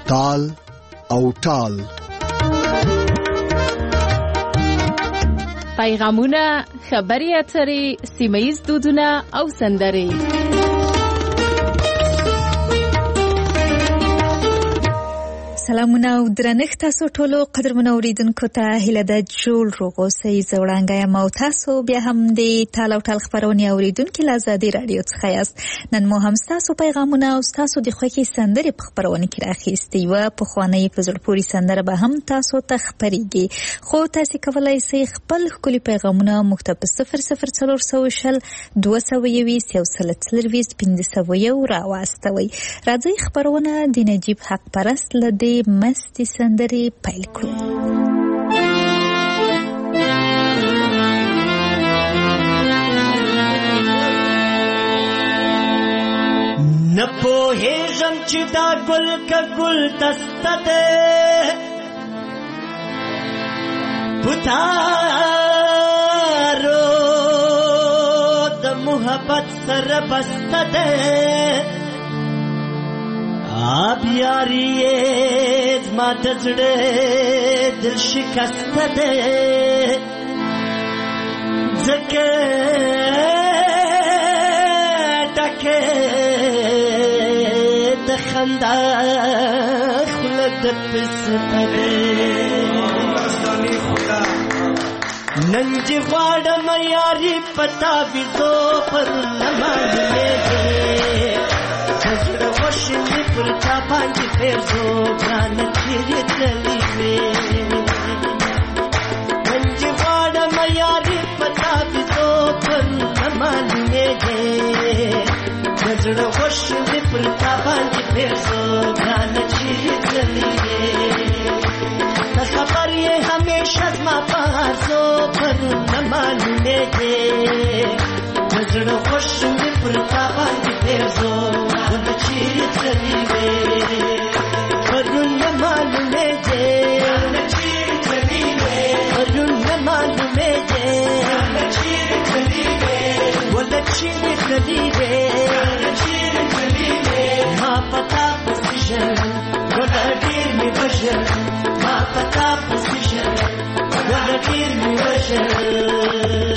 تال او ټال. پیغامونه، خبري اترې، سیمه‌ییز دودونه او سندرې. سلامونه او درنښت تاسو ټولو قدرمنو اوریدونکو ته هیله ده جوړ روغ اوسئ. زه وړانګه یم او تاسو بیا هم د تال او ټال خپرونې اوریدونکي له ازادي راډیو څخه یاست. نن مو هم ستاسو پیغامونه او ستاسو د خوښې سندرې په خپرونه کې راخیستې. یوه پخوانۍ په زړه پورې سندره به هم تاسو ته خپرېږي، خو تاسې کولی شئ خپل ښکلي پیغامونه موږ ته په 00420 221 140 راواستوئ. راځئ خپرونه د نجیب حق پرست له دې مستی سندرې پیل کړو. نه پوهېږم چې دا ګل که ګل دسته ده، پتارو د محبت سره بسته ده، آب یاری زما د زړه دل شکسته ده، ځکه ډکه د خندا خوله د پسته ده. نن چې غواړم یاري پتا ویزو پر نمانې ده، زړه وشنې پر چا باندې پېرزو ګرانه چیرې تللې وې. نن چې غواړم یاري پتا ویزو پر نمانې ده، زړه وشنې پر چا باندې پېرزو ګرانه چیرې تللې وې. ته خبر یې همیشه زما په هرزو پر نمانې ده، زړه وشنې پر چا باندې پېرزو ګرانه چیرې تللې وې. پرون نه معلومې ده ګرانه چیرې تللې وې، پرون نه معلومې ده ګرانه چیرې تللې وې، وله چیرې تللې وې ګرانه چیرې تللې وې. ما پتا پسې ژړل وله ډېر مې وژړل، ما پتا پسې ژړل وله ډېر مې وژړل.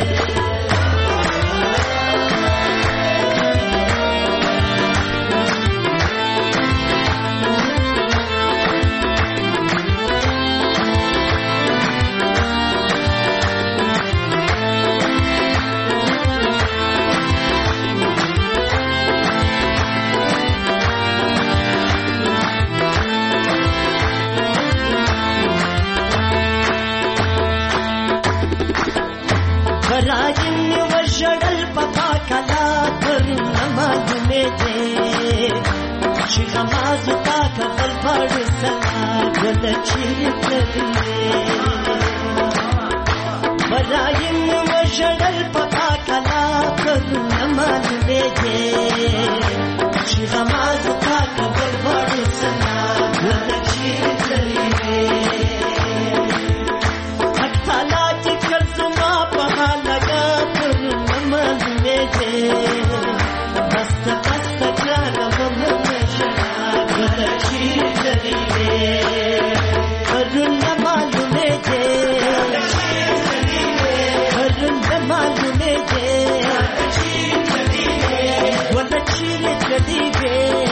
راجنی وشړل پپا کلا پر نمازونه دې، چې غماز تا کفل پړ سلا ګل چیرې تللې. راجنی وشړل پپا کلا پر نمازونه دې، چې غماز تا کفل پړ سلا ګل چیرې تللې. بسته بسته ګرانه ومنه ژړا ګله چیرې تللې وې. پرون نه معلومې ده ګله چیرې تللې وې، پرون نه معلومې ده ګله چیرې تللې وې، وله چیرې تللې وې.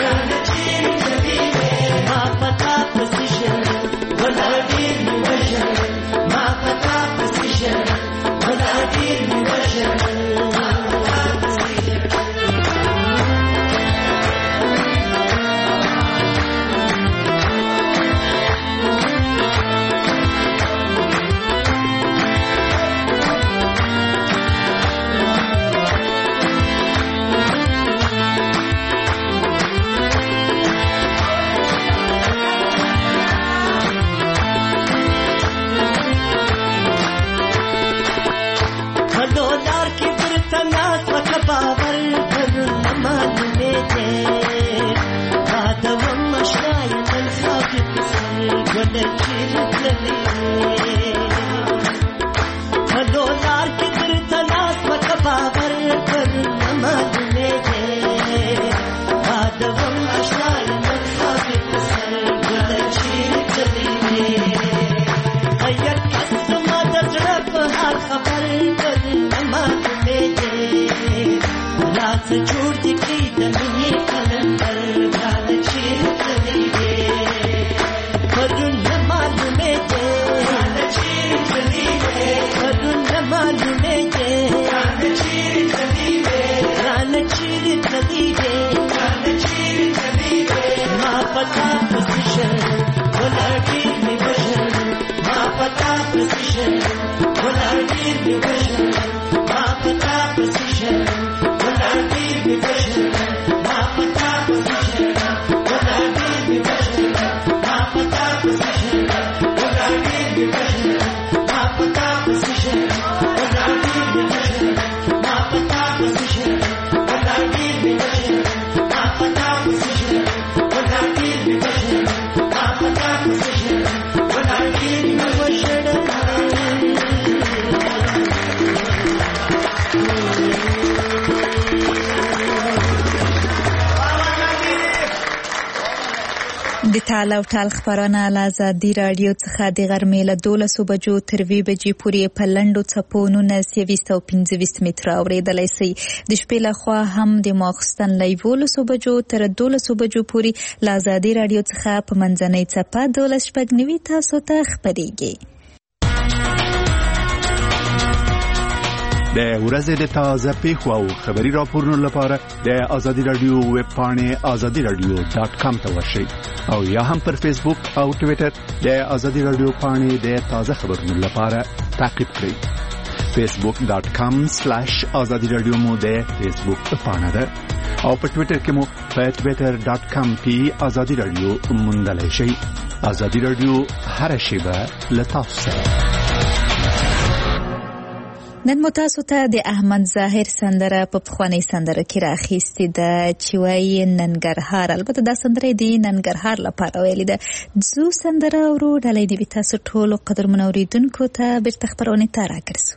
جوړ دي کی د مینې کلندر ګران چیرته دی پرون نه معلومه دی ګران چیرته دی پرون نه معلومه دی ګران چیرته دی ګران چیرته دی ګران چیرته دی ما پتا پوزیشن ولړی می وژن ما پتا پوزیشن ولړی می وژن ما پتا پوزیشن ولړی می وژن ما پتا پوزیشن ولړی می وژن ما پتا پوزیشن ولړی می وژن ما پتا پوزیشن ولړی می وژن ما پتا پوزیشن ولړی می وژن ما پتا پوزیشن ولړی می وژن ما پتا پوزیشن ولړی می وژن د ټال او ټال خبرونه له ازادي راډیو څخه د غرمې له 12 بجو تر 2 بجې پورې په لنډو څپو 1925 متره اورېدلی شئ. د شپې لخوا هم د ماخستن له 11 بجو تر 12 بجو پورې له ازادي راډیو څخه په منځنۍ څپه 12:09 تاسو ته خبرېږي. د ورځې د تازه پیښو او خبري راپورونو لپاره د ازادي رادیو ویب پاڼې azadiradio.com ته ورشئ او یا هم پر فیسبوک او ټوئیټر د ازادي رادیو پاڼې د تازه خبرونو لپاره تعقیب کړئ. facebook.com/azadiradio مو د فیسبوک پاڼه ده او په ټوئیټر کې مو په twitter.com کې ازادي رادیو موندلای شئ. ازادي رادیو هر شیبه له تاسو سره. نن مو تاسو ته د احمد ظاهر سندره په پخوانۍ سندره کې راخیستې ده چې وایي ننګرهار. البته دا سندره د ننګرهار لپاره ویلې ده. زو سندره ورو ډالۍ دی تاسو ټولو قدرمن اوریدونکو ته بیرته خبرونه ته راګرځو.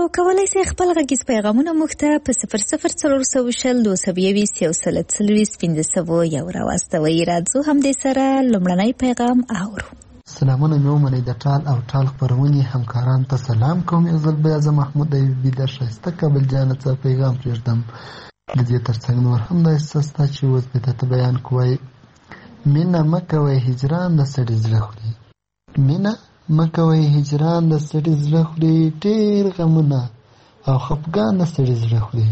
او کولای شئ خپل غږیز پیغامونه موږ ته په 00420201501 راواستوئ. راځو همدې سره لومړنی پیغام اورو. سلامونه مې ومنئ د ټال او ټال خپرونې همکاران ته سلام کوم. یو ځل بیا زه محمود ایوبي د ښایسته کابل جانه څخه پیغام پرېږدم. د دې ترڅنګ نور هم دا احساس شته چې اوس به درته بیان کوی. مینه مه کوئ هجران د سړي زړه خوري. مینه مه کوئ هجران د سړي زړه خوري. ډېر غمونه او خفګان د سړي زړه خوري.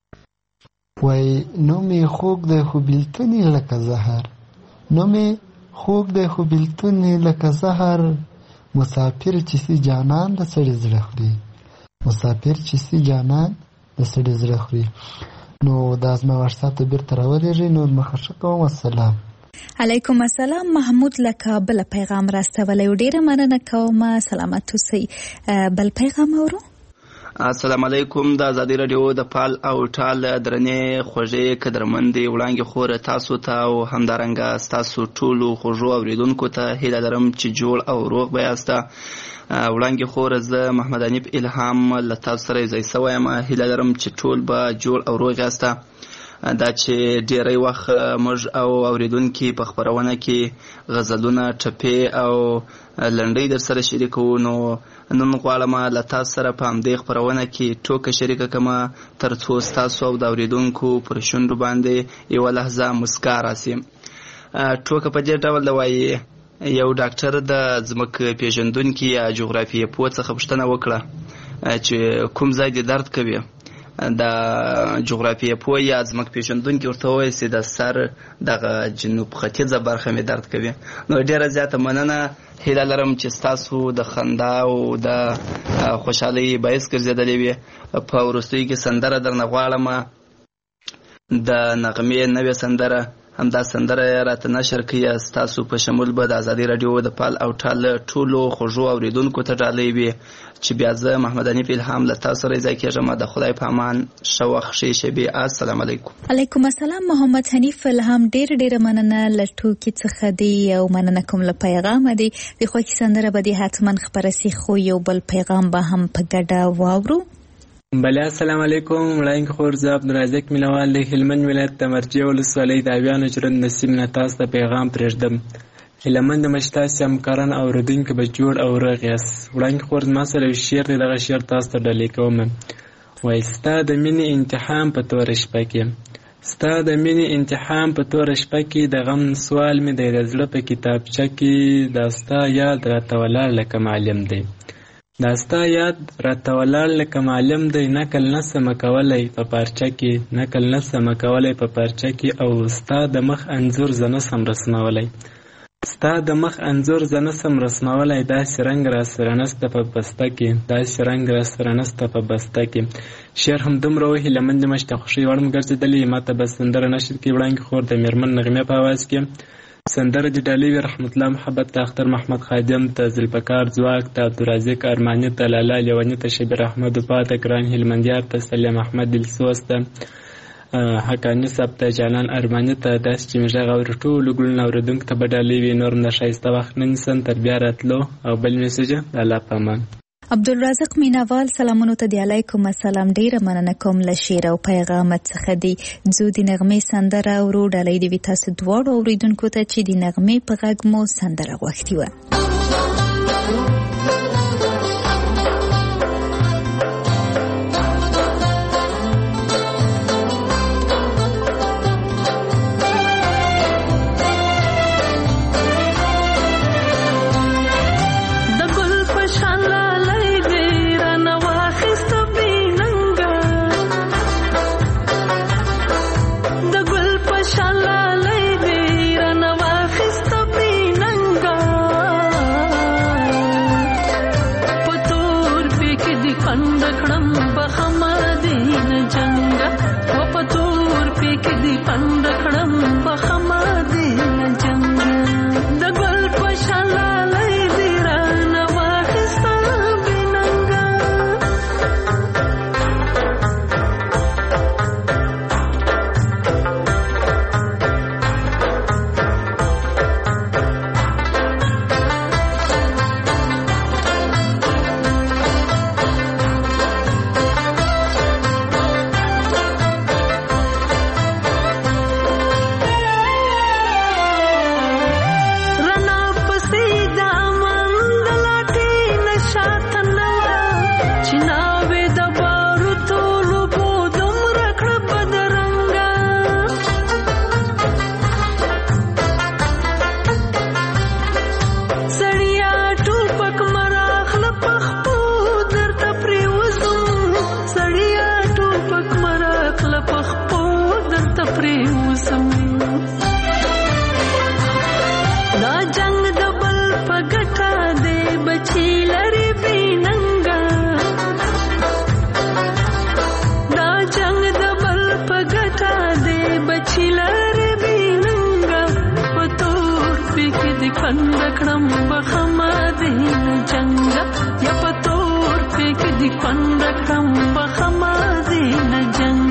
وایي نوم یې خوږ دی خو بېلتون یې لکه زهر. نوم یې خوږ دی خو بېلتون یې لکه زهر. مسافر چې سي جانان د سړي زړه خوري. مسافر چې سي جانان د سړي زړه خوري. نو دا زما واتساپ ته بیرته راولېږئ. نور مخه ښه کوم. السلام علیکم السلام. محمود له کابل پیغام راستولی و. ډېره مننه کوم. سلامت اوسئ. بل پیغام اورو. السلام علیکم. د ازادي راډیو د پال او ټال درنې خوږې قدرمندې وړانګې خوره تاسو ته او همدارنګه ستاسو ټولو خوږو اورېدونکو ته هیله لرم چې جوړ او روغ به یاسته. وړانګې خوره زه محمد حنیف الهام له تاسو سره یوځای سوی یم. هیله لرم چې ټول به جوړ او روغ یاسته. دا چې ډېری وخت موږ او اورېدونکي په خپرونه کې غزلونه ټپې او لنډۍ در سره شریکوو. نو نن غواړم له تاسو سره په همدې خپرونه کې ټوکه شریکه کړم تر څو ستاسو او د اورېدونکو پر شونډو باندې یوه لحظه مسکا راسي. ټوکه په دې ډول ده وایي یو ډاکټر د ځمکه پیژندونکي یا جغرافیې پوه څخه پوښتنه وکړه چې کوم ځای دې درد کوي. د جغرافیې پوه یا ځمکه پیژندونکي ورته وویل چې د سر دغه جنوب ختیځه برخه مې درد کوي. نو ډېره زیاته مننه. هیله لرم چې ستاسو د خندا او د خوشحالۍ باعث ګرځېدلې وي. په وروستیو کې سندره درنه غواړم. د نغمې نوې سندره همدا سندره راته نشر کړي. ستاسو په شمول به د ازادي راډیو د پال او ټال ټولو خوږو اورېدونکو ته ډالۍ وي چې بیا زه محمد حنیف الهام له تاسو سره یوځای کېږم. د خدای په امان. ښه وخت ښې شېبې. السلام علیکم. علیکم السلام. محمد حنیف الهام ډېره مننه له ټوکې څخه دی او مننه کوم له پیغامه دی. د خوښې سندره به دې حتما خپره سي خو یو بل پیغام به هم په ګډه واورو. بله السلام علیکم. وړاندې خور زه عبدالرزاق مینوال د هلمند ولایت د مرجې ولسوالۍ د اویانو ژرند نسیم نه تاسو ته پیغام پرېږدم. هلمند مې ستاسې همکاران او اورېدونکي به جوړ او روغ یاست. وړاندې خور زما سره یو شعر دی. دغه شعر تاسو ته ډالۍ کوم. وایي ستا د مینې امتحان په توره شپه کې. ستا د مینې امتحان په توره شپه کې د غم سوال مې دی د زړه په کتابچه کې. دا ستا یاد راته ولاړ لکه معلم دی. دا ستا یاد راته ولاړ لکه معلم دی. نقل نسم کولی په پارچه کې. نقل نسم کولی په پارچه کې. او ستا د مخ انځور زه نسم رسمولی. ستا د مخ انځور زه نسم رسمولی. داسې رنګ راسره نسته په بسته کې. داسې رنګ راسره نسته په بسته کې. شعر هم دومره و هیلهمندې مې شته خوښۍ وړ م ګرځېدلې. ما ته به سندره نشر کړي وړاندې خور د میرمن نغمې په اواز کې. سندره د ډالۍ وي رحمت الله محبت ته اختر محمد خادم ته ذوالفقار ځواک ته عبدالرزاق ارماني ته لالا لیوني ته شبیر احمد وفا ته ګران هلمندیار ته سلیم احمد دلسوز ته حقاني صاحب ته جانان ارماني ته داسې چې مې غږ اوري ټولو ګلونه اورېدونکو ته به ډالۍ وي. نور هم د ښایسته وخت نه نیسم تر بیا راتلو. او بل میسج د الله په امان. عبدالرزاق مینوال سلامونو ته دی. علیکم السلام. ډېره مننه کوم له شعر او پیغام څخه دی. ځو د نغمې سندره اورو. ډالۍ دې وي تاسو دواړو اورېدونکو ته چې د نغمې په غږ مو سندره غوښتې وه. Shala lay de rana wa khista binanga خوند کړم بخما دین جنگ یا پتور پک دی خوند کړم بخما دین جنگ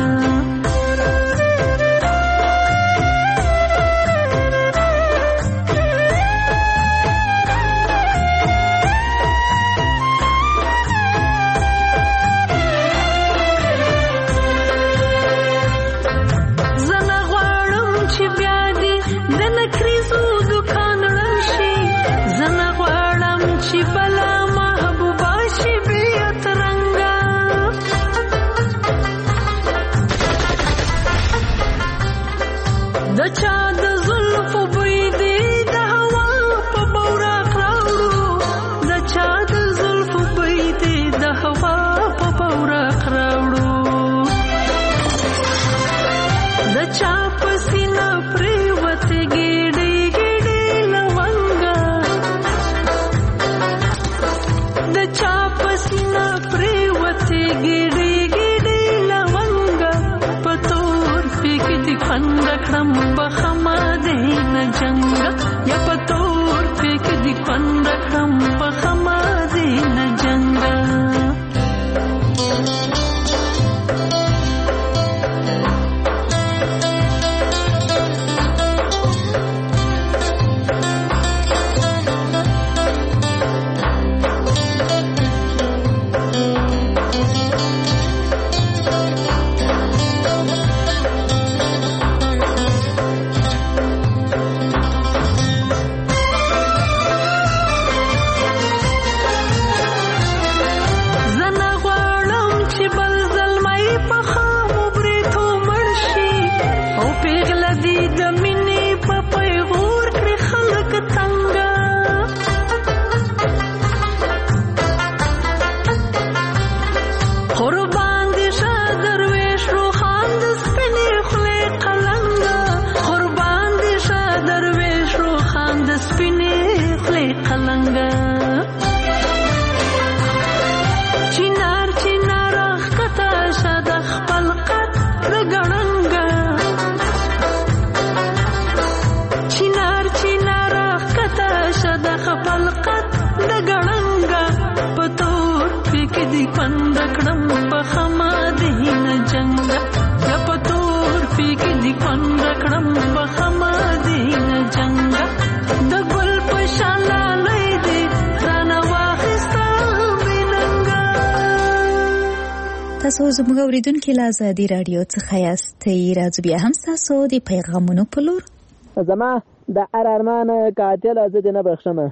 تاسو زموږ اوریدونکو له آزادي رادیو څخه یاستئ. راځو بیا هم تاسو د پیغامونو په لور. زما د ارارمان قاتل زه دې نه بخښم،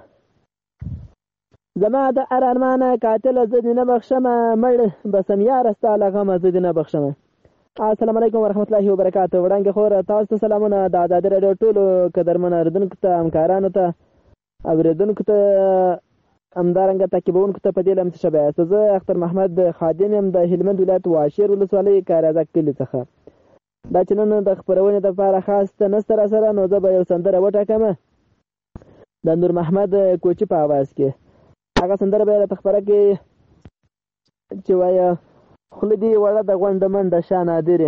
زما د ارارمان قاتل زه دې نه بخښم، مړ بسم یاره ستا له غمه زه دې نه بخښم. السلام علیکم ورحمت الله وبرکاته. وړاندې خور تاسو ته سلامونه. د آزادي رادیو ټولو قدرمنو اوریدونکو ته، همکارانو ته، اوریدونکو ته، همدارنګه تعقیبونکو ته په دې لمس شبه. زه اختر محمد خادم یم د هلمند ولایت واشیر ولسوالۍ کارازک کلي څخه. دا چې نن د خپرونې دپاره خاص ته نسته را سره، نو زه به یو سندره وټاکم د نور محمد کوچي په اواز کې. هغه سندره به یې راته خپره کړي چې وایه خوله دې وړه د غونډه منډه شا نادرې،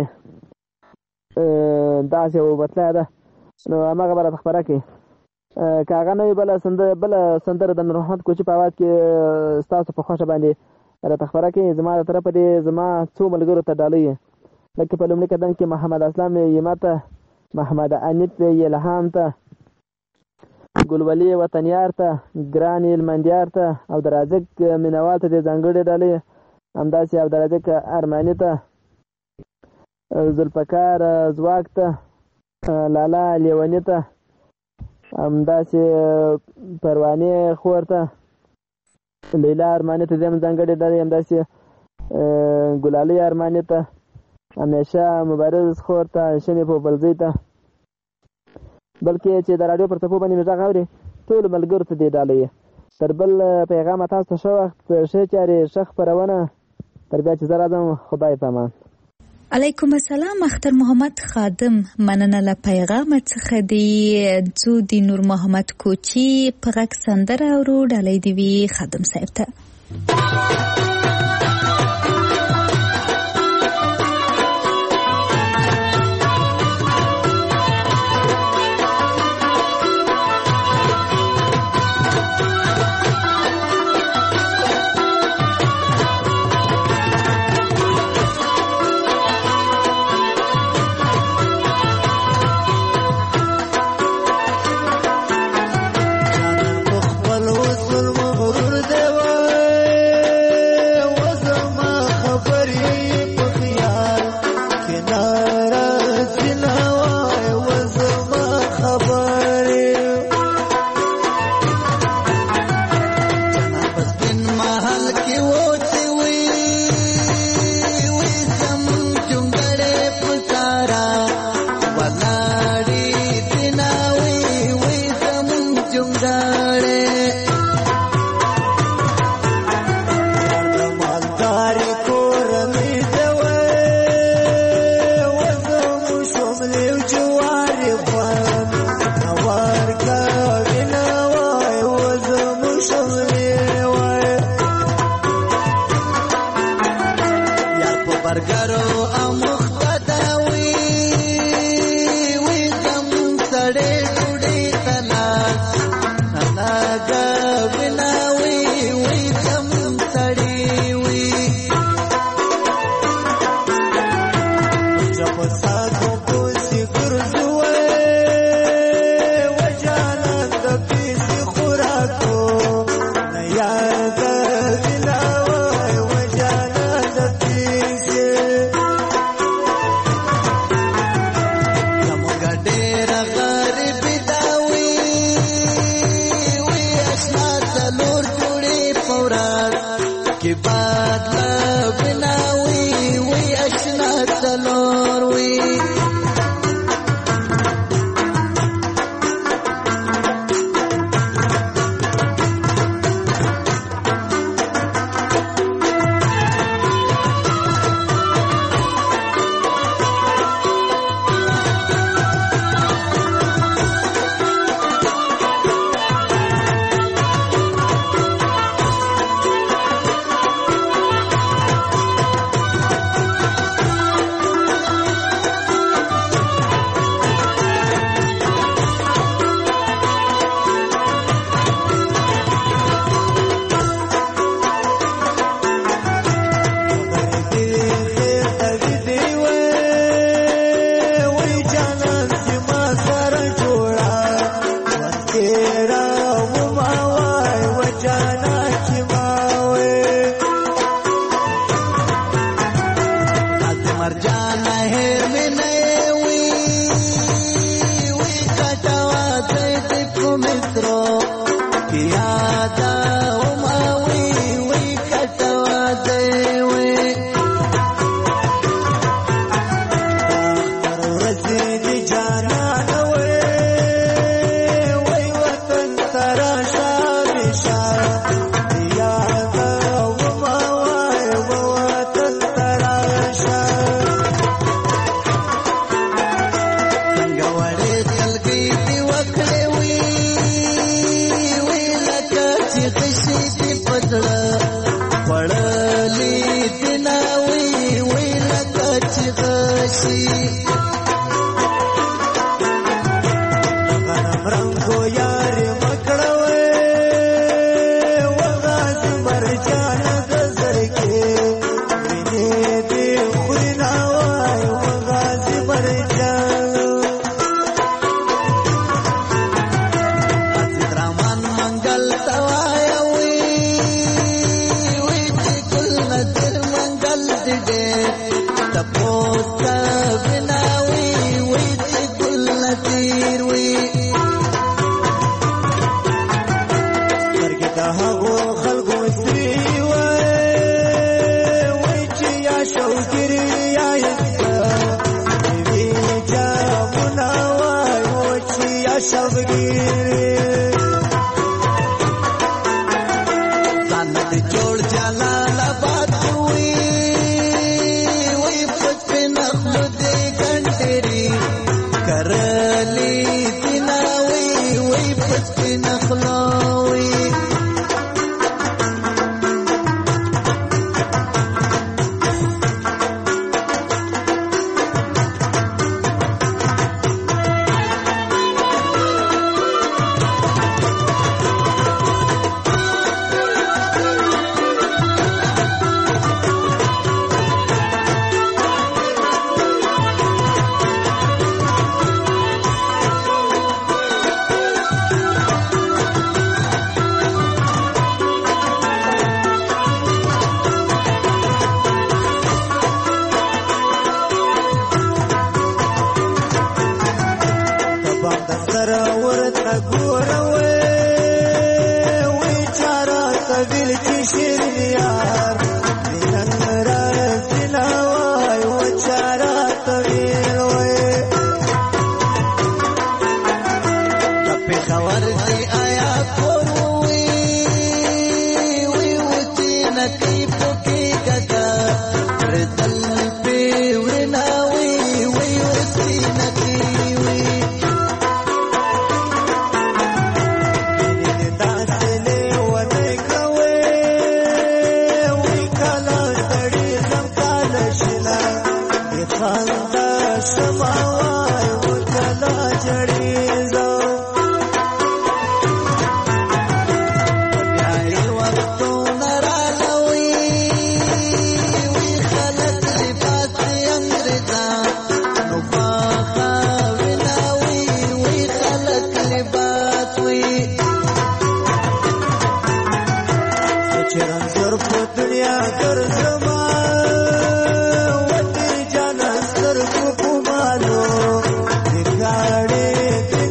داسې یو بتله ده، نو هماغه به راته خپره کړي. که هغه نه وي بله سندره د نور محمد کوچي په اواز کې ستاسو په خوښه باندې راته خپره کړي. زما د طرفه دې زما څو ملګرو ته ډالۍ لکه په لومړي قدم کې محمد اسلام یما ته، محمد انیف الهام ته، ګلولي وطنیار ته، ګران هلمندیار ته، او د رازق مینوال ته دې ځانګړې ډالۍ، همداسې او د رازق ارماني ته، ذوالفقار ځواک ته، لالا لیوني ته، همداسې پروانې خور ته، لیلا ارماني ته دې هم ځانګړې ډالۍ، همداسې ګلالۍ ارماني ته، همیشه مبارز خور ته، شمې پوپلزۍ ته، بلکې چې د راډیو پر څپو باندې مې غږ اوري ټولو ملګرو ته دې ډالۍ. تر بل پیغامه تاسو ته ښه وخت، ښې چارې، ښه خپرونه. تر بیا چې زه راځم، خدای پامان. علیکم السلام. اختر محمد خادم، مننه له پیغام څخه دی. ځو د نور محمد کوچي په غږ سندره اورو. ډالۍ دې وي خادم صاحب ته. ډیر وي سترګې د هغو خلکو سرې وای چې یا شوګیري یا وی جامونه وای چې یا شوګیري ځان دې جوړ جلال آباد وي وای پټ په نخلو دې ګنډري کرلی دینا وی پټ په نخلو وي गाड़ी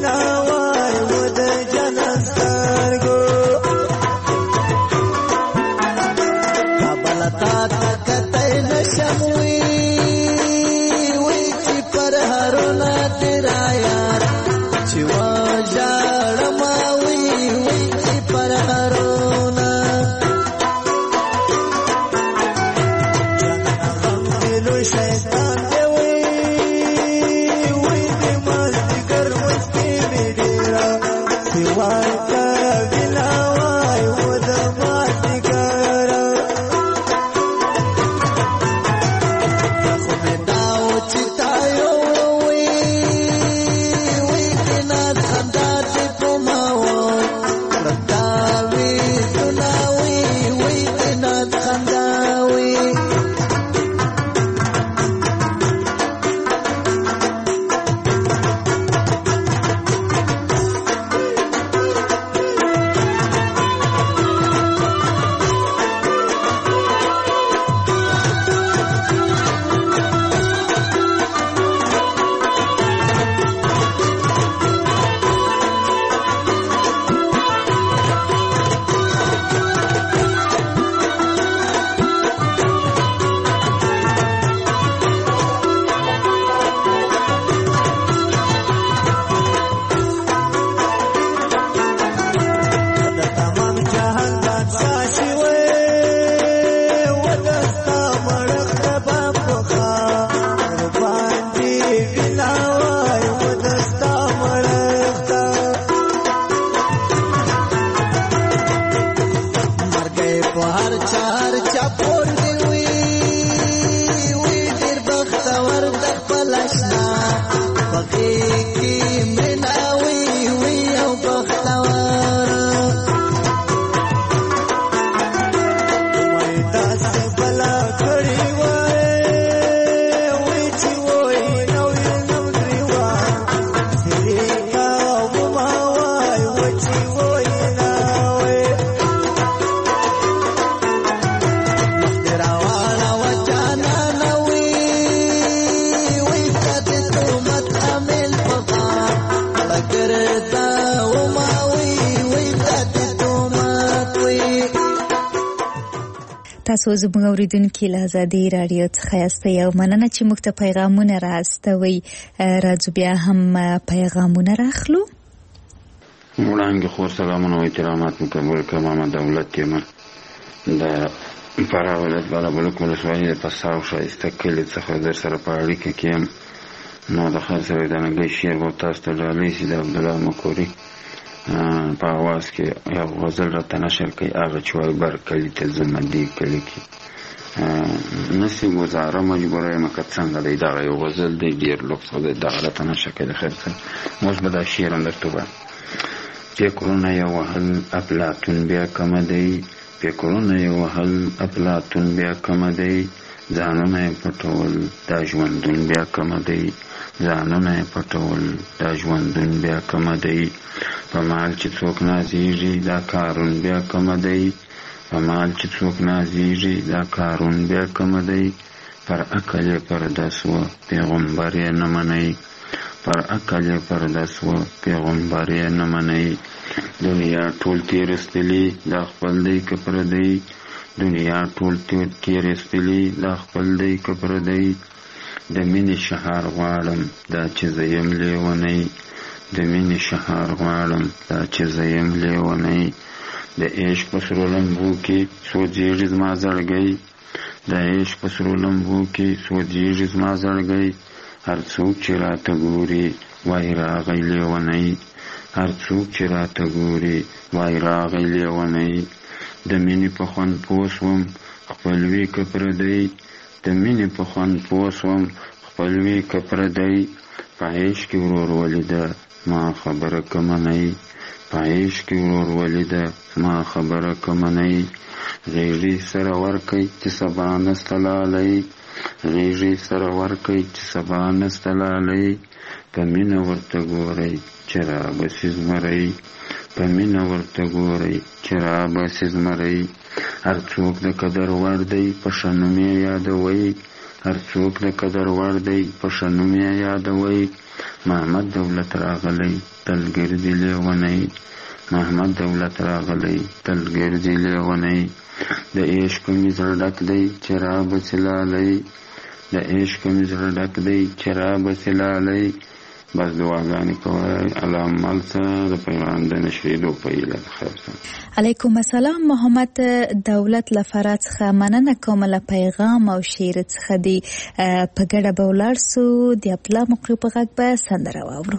تاسو زموږ اوریدونکي له آزادي رادیو څخه یاستئ او مننه چې موږ ته پیغامونه راستوي. راځو بیا هم پیغامونه راخلو. وړاندې خور سلامونه او احترامات مقبول کړم. محمد دولت یم د فراه ولایت بالابلوک ولسوالۍ د پساو ښایسته کلي څخه در سره په اړیکه کې یم. نو د خیر سره د نګۍ شعر به تاسو ته ډالۍ شي. د عبدالله مکوري په اواز کې یو غزل راته نشر کوي. هغه چې وایي بر کلي ته ځمه دې کلي کې نسي ګزاره مجبوره یم که څنګه دی. دغه یو غزل دی ډېر لطف دی. دغه راته نشر کوي. د خیر سره اوس به دا شعر هم درته ووایم. فکرونه یې وهل افلاطون بیا کمه دی، فکرونه یې وهل افلاطون بیا کمه دی، ځانونه یې پټول دا ژوندون بیا کمه دی، ځانونه یې پټول دا ژوندون بیا کمه دی. په مال چې څوک نازیږي دا کارون بیا کمه دی، په مال چې څوک نازیږي دا کارون بیا کمه دی. پر عقل یې پرده سوه پیغمبر یې نه منئ، پر عقل یې پرده سوه پیغمبر یې نه منئ. دنیا ټول تېرستلي دا خپل دی که پردی، دنیا ټول تېرستلي دا خپل دی که پردی. د مینې شهار غواړم دا چې زه یم لیونی، د مینې شهار غواړم دا چې زه یم لیونی. د عشق په سرو لمبو کې سوځېږي زما زړګی، د عشق په سرو لمبو کې سوځېږي زما زړګی. هر څوک چې راته ګوري وایي راغی لیونی، هر څوک چې راته ګوري وایي راغی لیونی. د مینې په خوند پوه سوم خپلوي که پردی، د مینې په خوند پوه سوم خپلوي که پردی. په عشق کې ورور ولیده ما خبره که منئ، په عشق کې ورور ولیده ما خبره که منئ. غیږې سره ورکئ چې سبا نسته لالی، غیږې سره ورکئ چې سبا نسته لالی. په مینه ورته ګورئ چې رابسي زمرئ، په مینه ورته ګورئ چې رابسي زمرئ. هر څوک د قدر وړ دی په ښه نوم یې یادوئ، هر څوک د قدر وړ دی په ښه نوم یې یادوئ. محمد دولت راغلی تل ګرځي لیونی، محمد دولت راغلی تل ګرځي لیونی. د عشق مې زړه ډک دی چې رابسي لالی، د عشق مې زړه ډک دی چې رابسي لالی. بس دعاګانې کوئ الله مال څه د پیغام د نشریدو په هیله. خیر علیکم السلام. محمد دولت له فراه څخه مننه کوم له پیغام او شعر څخه دی. په ګډه به ولاړ سو د عبدالله مقری په غږ به سندره واورو.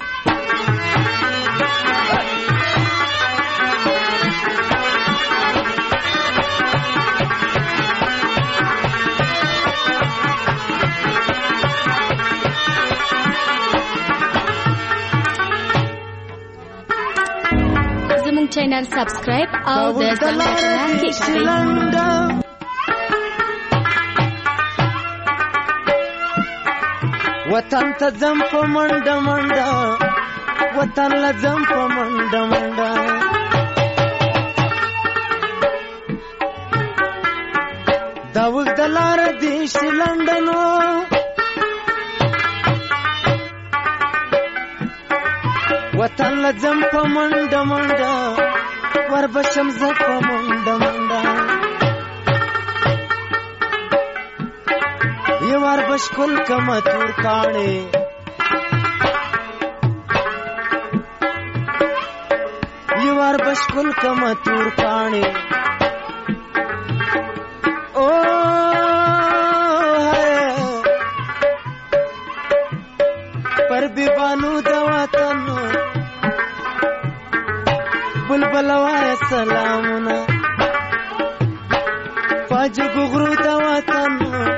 چینل سبسکرایب او د زنګ کې وطن ته ځم په منډه منډه، وطن له ځم په منډه منډه. دا اوږده لاره دې شي لنډنو، وطن له ځم په منډه منډه، وربشم زه په منډه منډه. یو وربش کل کمه تور کاڼې، یو وربش کل کمه تور کاڼې. او پر بیبانو د وطن بلبل وای سلامونه، فاجګو غرو د وطن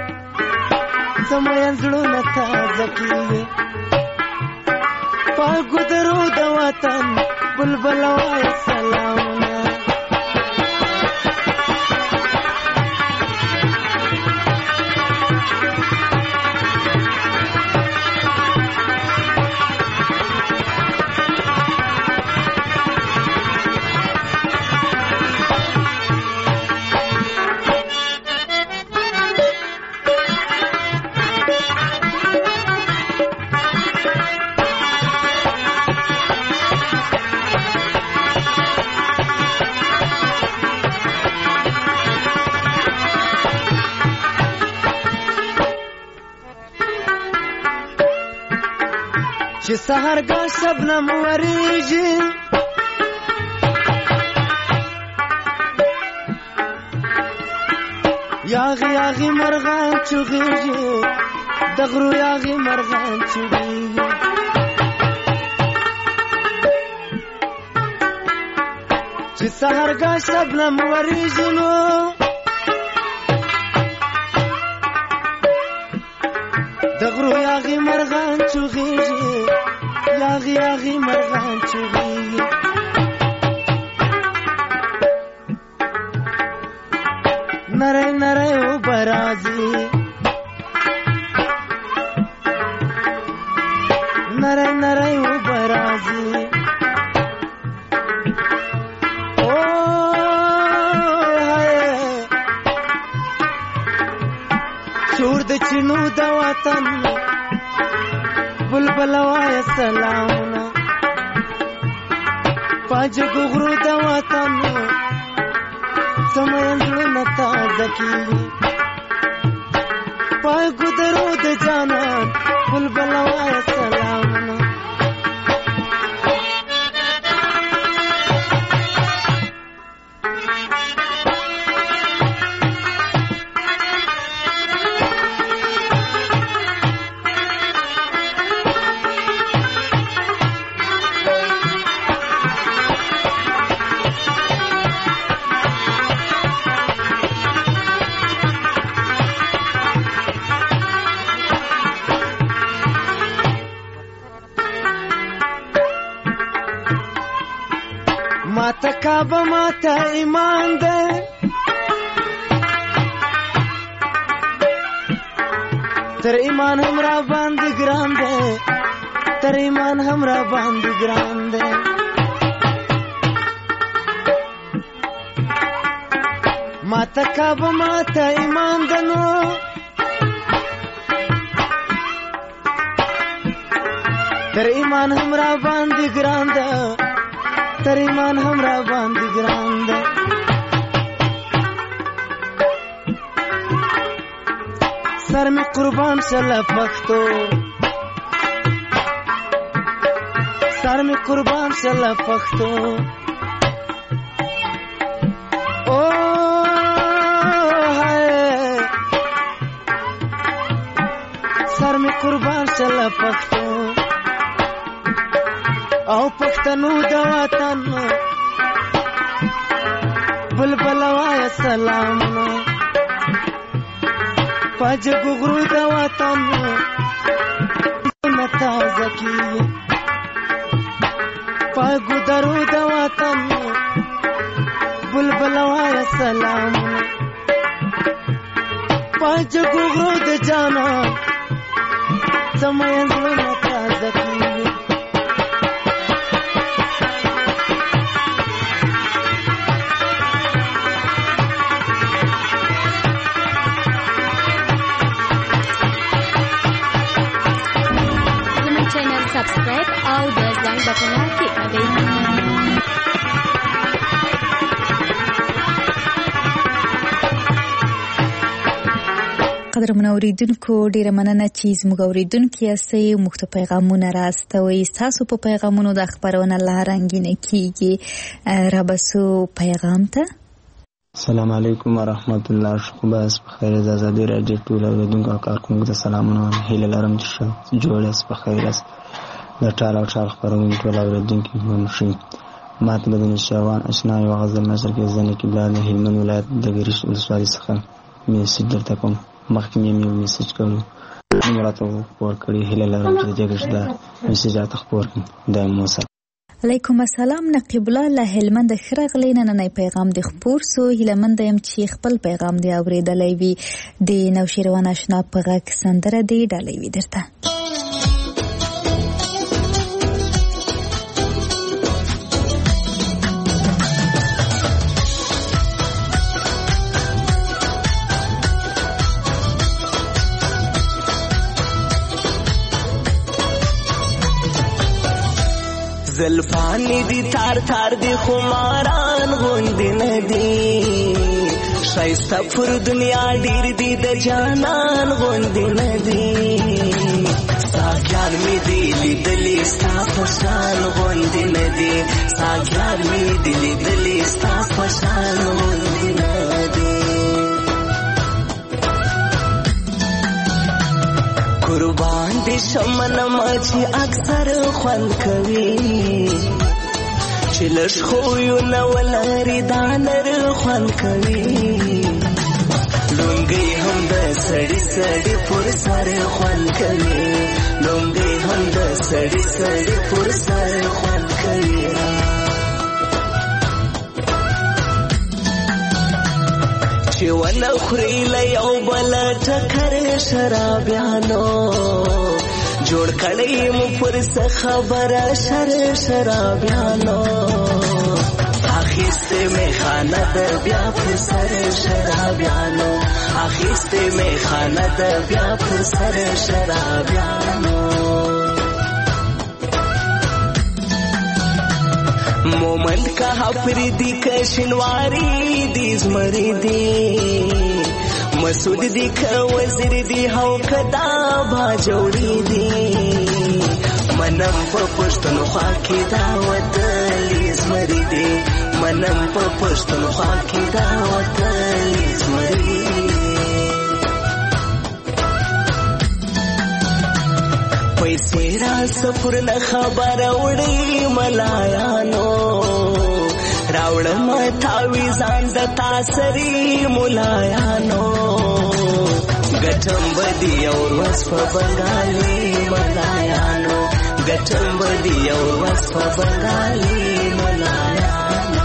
زموږ زړونه تازه کیږي. فاګو درو د وطن بلبل وای سلامونه. چې سحرګاه شبنم وریږي یاغي یاغي مرغان چغېږي د غرو یاغي مرغان چغېږي چې سحرګاه شبنم وریږي نو د غرو یاغي مرغان چغېږي یاغي یاغي مرغان چغېږي نری نری اوبه راځي نری نری اوبه راځي شور د چینو د وطن بلبل وایه سلامونه پاجګو غرو د وطن سمین زړونه تازه کېږي پاګو درو د جانان بلبل وایه سلامونه ماته کعبه ماته ایمان ده تر ایمان هم را باندې ګران ده تر ایمان هم را باندې ګران ده ماته کعبه ماته ایمان ده نو تر ایمان هم را باندې ګران ده تر ایمان هم را باندې ګران ده سر می قربان شله پښتو سر می قربان شله پښتو او هاي سر می قربان شله پښتو او پښتنو د وطن بلبل وایه سلامونه پاجګو غرو د وطن زړونه تازه کېږي پاګو درو د وطن بلبل وایه سلامونه پاجګو غرو د جانان سمین زړونه تازه کېږي سبسکرایب او د زنګ بټن کلیک کړئ. قدرمن اوریدونکو ډیره مننه چې زموږ اوریدونکو یاستئ. موږ ته پیغامونه راستوئ. ستاسو په پیغامونو د خبرونه لا رنګینه کیږي. را بسو پیغام ته. السلام علیکم ورحمت الله. شکوباس بخیر. د آزادي رادیو ټول اوریدونکو او کارکونکو ته سلامونه. هیله لرم چې جوړ یاست، بخیر یاست. د ټال او ټال خبرونه ټول اوریدونکو منشي ماته به د نشاوان اشنا یو غزل نشر کې ځنه کې بلاد هلمند ولایت د ګریش ولسوالۍ څخه میسج درته کوم. مخکې مې میسج کړو نو راته ور کړی. هیله لرم چې دغه دا میسج راته خبر کړم. دایم موسی علیکم السلام. نقیب الله له هلمند خرغلی نننی پیغام د خبر سو هلمند يم چې خپل پیغام دی اوریدلای وی د نوشیروان آشنا په غږ سندره دی ډالۍ وی درته. زلفانی دی تار تار دی خماران غوند ندی شایسته پر دنیا ډیر دی د جانان غوند ندی ساګیان می دی لیدلی ستا پشان غوندې نه دي ساګیان می دی لیدلی ستا پشان غوندې نه دي قربان دي شمنما چې اکثر خوند کوي چې لږ خویونه ولري دا نر خوند کوي لونګۍ هم د سړي سړي پر سر خوند کوي لونګۍ هم د سړي سړي پر سر خوند کوي چې ونه خوري له یو بل ټکر شرابیانو جوړ کړی مو پر څه خبره شرابیانو اخیسته می خانه د بیا پر سر شرابیانو اخیسته می خانه د بیا پر سر شرابیانو مومند کا پری دی کشنواری دی زمری دی مسعود دی که وزیر دی هو کدا با جوړی دی منم په پښتون خوا کې دا وتلی زمری دی منم په پښتون خوا کې دا وتلی زمری پیسې را سفر نه خبر وړي ملایانو راوړم تاویزان د تاسری ملایانو ګټم بدی اور وس په بنگالي ملایانو ګټم بدی اور وس په بنگالي ملایانو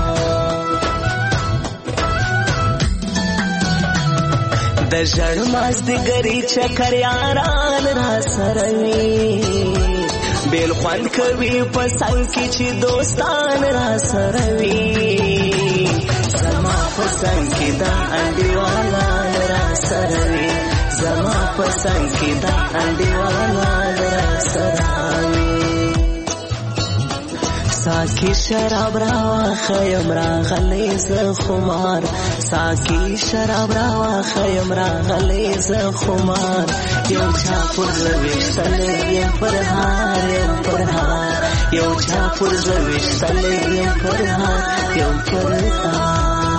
د ژړ ماز د ګری چکر یاران را سروي بیل خوان کوي پسنګ کې چې دوستان را سروي زما پسنګ کې دا انډیوالا را سروي زما پسنګ کې دا انډیوالا را سروي ساکی شراب را خیم را غلی ز خمار ساکی شراب را خیم را غلی ز خمار یو چا پر زویشتل یم پر هار یو چا پر زویشتل یم پر هار یم پر هار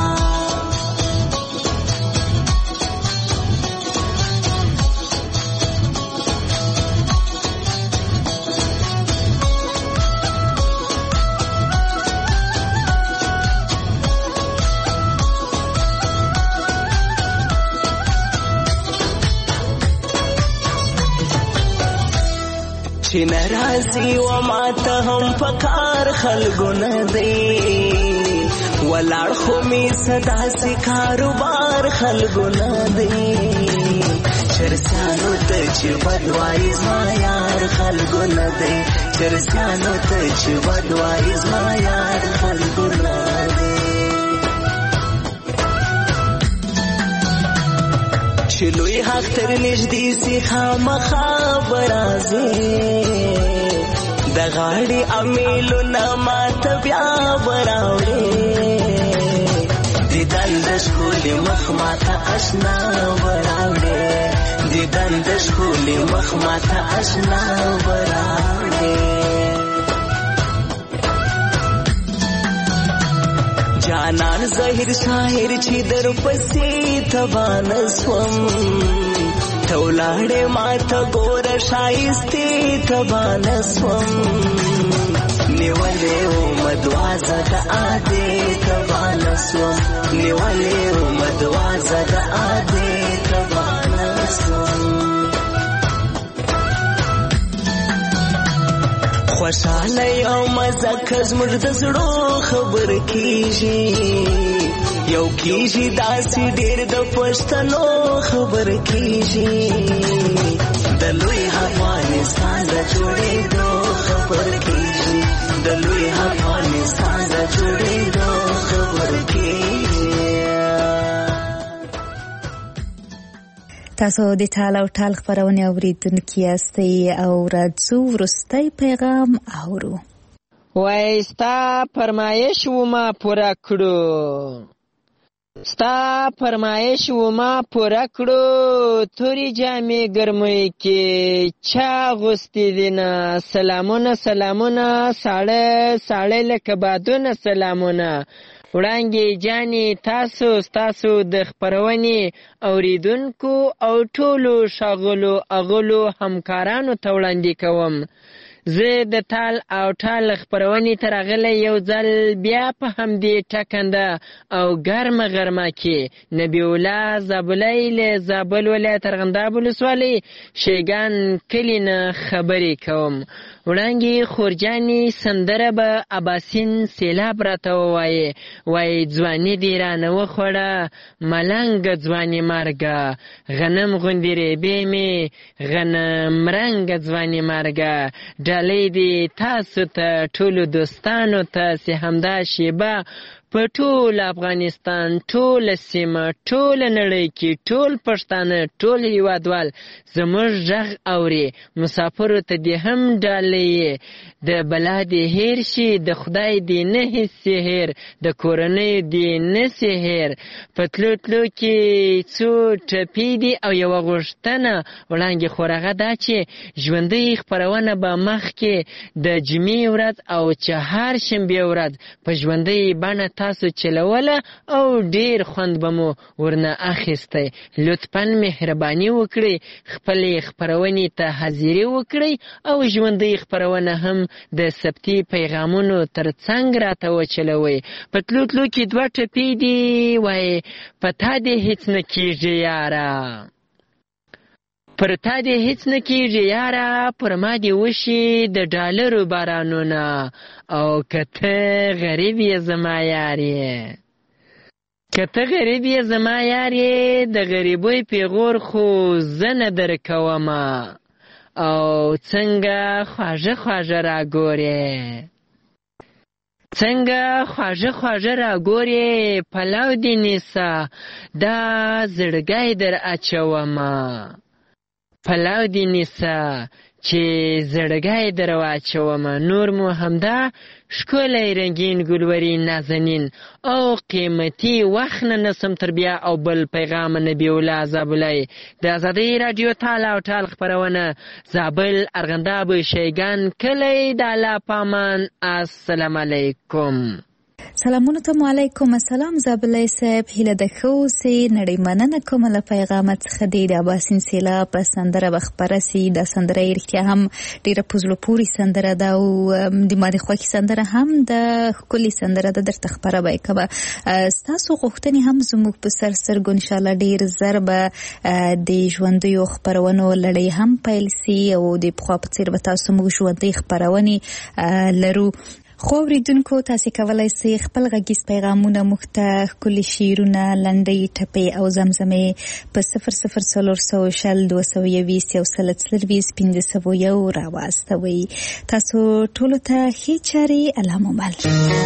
چې ناراضي و ماته هم پکار خلګو نه دی ولاړ خو می صدا سي کاروبار خلګو نه دی چرسانو ته چې بدوای زما یار خلګو نه دی چرسانو ته چې بدوای زما یار خلګو نه دی چې لوی حق تر نږدې سي خامخا برازي د غاړې امیلو نه ماته بیا براوړې دیدن د ښکلي مخ ماته اشنا براوړې دیدن د ښکلي مخ ماته اشنا براوړې جانان ظاهر شاعر چې در پسې تبان سوم تولاړې ماته ګور شایسته تبان سوم نیولې او مدوازه د اده تبان سوم نیولې او مدوازه د اده تبان سوم خوشاله او مزه کزمر د زړه خبر کیږي یو کیږي داسې ډېر د پښتنو خبر کیږي د لوی افغانستان د جوړېدو خبر کیږي د لوی افغانستان د جوړېدو خبر کیږي تاسو د ټال او ټال خبرونه اوریدونکي یاستئ او راځو وروستی پیغام اورو وای ستا فرمایش و ما پوره کړو ستا فرمایش و ما پوره کړو، تورې جامې ګرمۍ کې چا غوستې دینه. سلامونه سلامونه ساړه ساړه لکه بادونه سلامونه. وړانګې جانې ستاسو د خپرونې اوریدونکو او ټولو ښاغلو اغلو همکارانو ته وړاندې کوم. زه د تال او ټال خپرونې ته راغلی یو ځل بیا په همدې ټکنده او ګرمه غرمه کې نبی الله زابلی له زابل ولایت ارغنداب ولسوالۍ شیګان کلي نه خبرې کوم. وړانګې خورجانې سندره به اباسین سیلاب راته ووایي، وایي ځواني دې رانه وخوړه ملنګه ځواني مرګه، غنم غوندې ریبې مې غنم رنګه ځواني مرګه. ډالۍ دې تاسو ته ټولو دوستانو ته چې همدا شیبه په ټول افغانستان، ټوله سیمه، ټوله نړۍ کې ټول پښتانه، ټول هیوادوال زموږ غږ اوري. مسافرو ته دې هم ډالۍ د بلا دې هیر شي، د خدای دې نه هیڅ هیر، د کورنۍ دې نه سي هیر. په تلو تلو کې څو ټپې دي او یوه غوښتنه وړاندې خورغه دا چې ژوندۍ خپرونه به مخکې د جمعې ورځ او چهارشنبې ورځ په ژوندۍ بڼه تاسو چلوله او ډیر خوند به مو ورنه اخیستی. لطفاً مهرباني وکړئ خپلې خپرونې ته حاضري وکړئ او ژوندۍ خپرونه هم د ثبتي پیغامونو تر څنګ راته وچلوئ. په تلو تلو کې دوه ټپې دي، وایي په تا دې هېڅ نه کېږي یاره، پر تا دې هېڅ نه کېږي یاره، پر ما دې وشي د ډالرو بارانونه، او که ته غریب یې زما یار یې، که ته غریب یې زما یار یې، د غریبۍ پیغور خو زه نه درکومه، او څنګه خواږه خواږه راګورې، څنګه خواږه خواږه راګورې، پلو دې نیسه دا زړګی در اچومه، پلو دې نیسه چې زړګی در واچومه. نور مو همدا ښکلی رنګین ګلوري نازنین او قیمتي وخت نه نسم تر بیا او بل پیغام نبی الله زابلی د ازادۍ راډیو تال او ټال خپرونه زابل ارغنداب شیګان کلی د الله پامان. السلام علیکم. سلامونه ته علیکم السلام زابلی صاحب، هیله د ښه اوسې. نړۍ مننه کوم له پیغامه څخه د اباسین سیلاب په سندره به خپره سي. دا سندره یې رښتیا هم ډېره په زړه پورې سندره ده او د ما د خوښې سندره هم ده، ښکلې سندره ده، درته خپره به یې کومه. ستاسو غوښتنې هم زموږ په سر سترګو انشاءالله ډېر زر به د ژوندیو خپرونو لړۍ هم پیل سي او د پخوا په څېر به تاسو موږ ژوندۍ خپرونې لرو. خو اوریدونکو تاسې کولی سئ خپل غږیز پیغامونه موږ ته ښکلي شعرونه، لنډۍ، ټپې او زمزمې په 0040 220 140 راواستوئ. تاسو ټولو ته ښې چارې، الله مو مل.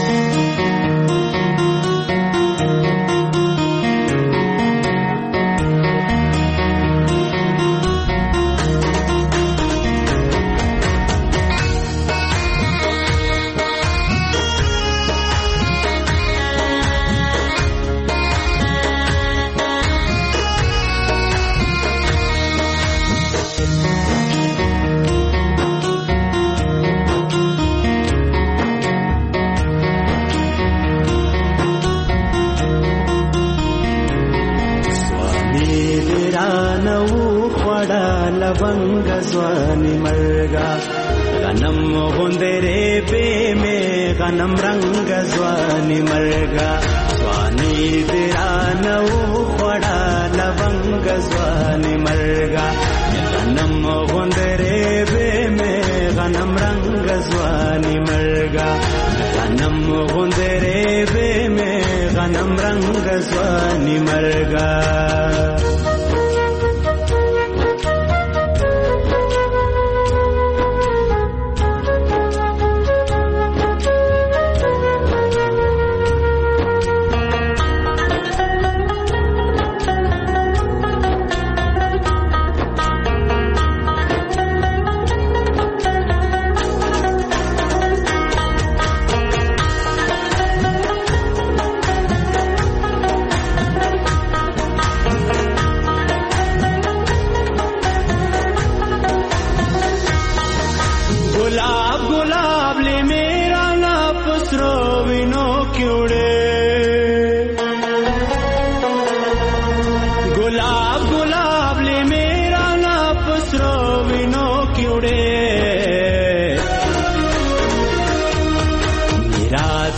लवंग स्वानी मरगा गनम गुंदरे पे में गनम रंग स्वानी मरगा स्वानी तेरा नौ बड़ा लवंग स्वानी मरगा गनम गुंदरे पे में गनम रंग स्वानी मरगा गनम गुंदरे पे में गनम रंग स्वानी मरगा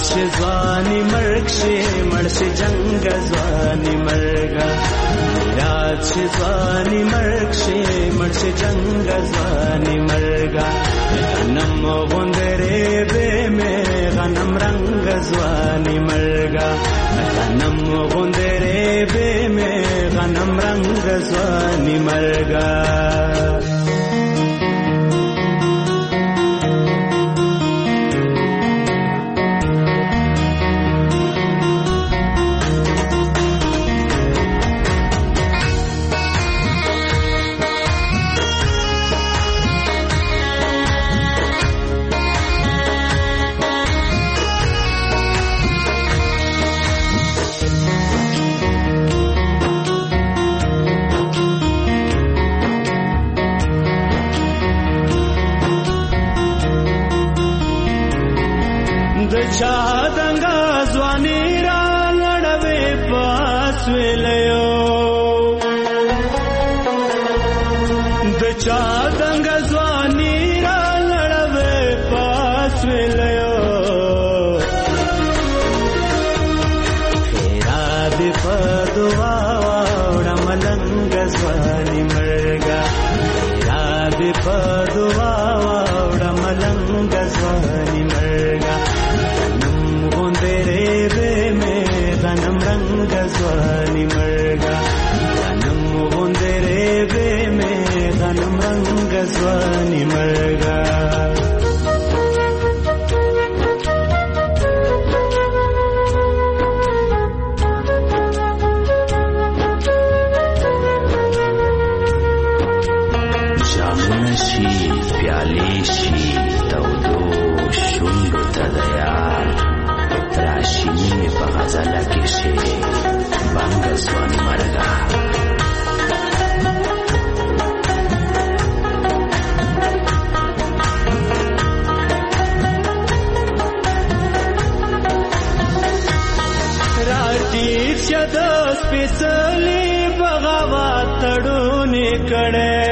شي ځواني مرګ شي مړ شي جنګ ځواني مرګا میراث شي ځواني مرګ شي مړ شي جنګ ځواني مرګا غنم غوندرې به مې غنم رنگ ځواني مرګا غنم غوندرې به مې غنم رنگ ځواني مرګا چادنگا ځواني را لړوي پاس ویلو د چادنگا ځواني را لړوي پاس ویلو خیرا دې په دعا وړه ملنګ ځواني مرګا خیرا دې په دعا وړه ملنګ ځواني مرګا غنم رنگ ځواني مرګا غنم غوندرې به مې غنم رنگ ځواني مرګا جامونه شي پیالې شي تودو شونډو ته د یار راشینی می په غزله کې شي بنګ ځواني مرګا راټیر شه د سپېڅلي بغاوت تړونې کړې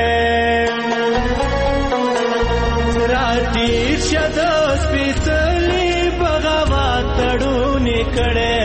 راټیر شه د سپېڅلي بغاوت تړونې کړې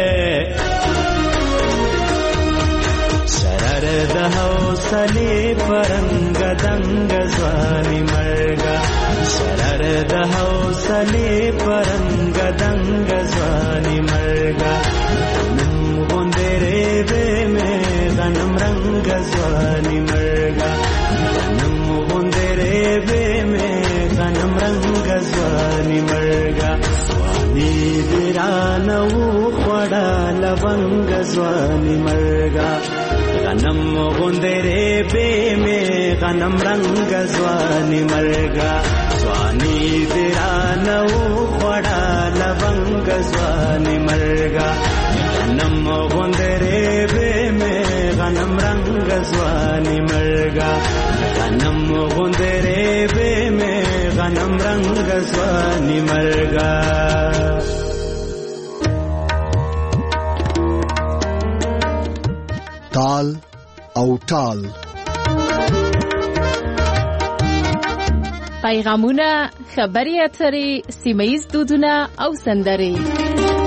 شرر د حوصلې پرنګ دنګ ځواني مرګا شرر د حوصلې پرنګ دنګ ځواني مرګا غنم غوندرې به مې غنم رنګ ځواني مرګا غنم غوندرې به مې غنم رنګ ځواني مرګا ځواني دې رانه وخوړه لونګ ځواني مرګا غنم غوندرې به مې غنم رنگ ځواني مرګا ځواني دې رانه وخوړه لونګ ځواني مرګا غنم غوندرې به مې غنم رنگ ځواني مرګا غنم غوندرې به مې غنم رنگ ځواني مرګا تال او ټال پیغامونه خبري اترې سیمه ییز دودونه او سندرې